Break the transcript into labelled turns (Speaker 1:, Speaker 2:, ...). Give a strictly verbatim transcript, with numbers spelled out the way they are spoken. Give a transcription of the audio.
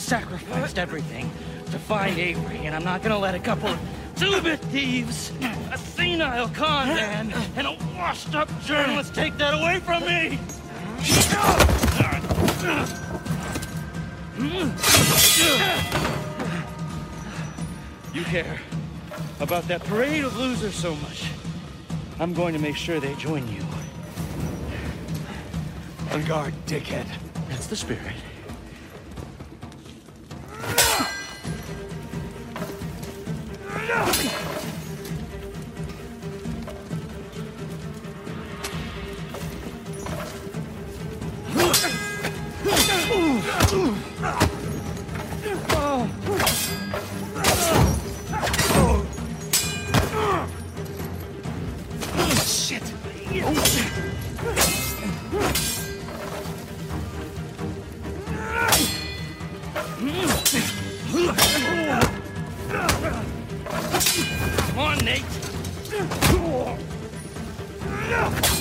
Speaker 1: sacrificed everything to find Avery, and I'm not gonna let a couple of two-bit thieves, a senile con man, and a washed-up journalist take that away from me! You care about that parade of losers so much, I'm going to make sure they join you.
Speaker 2: On guard, dickhead.
Speaker 1: That's the spirit. Come on, Nate!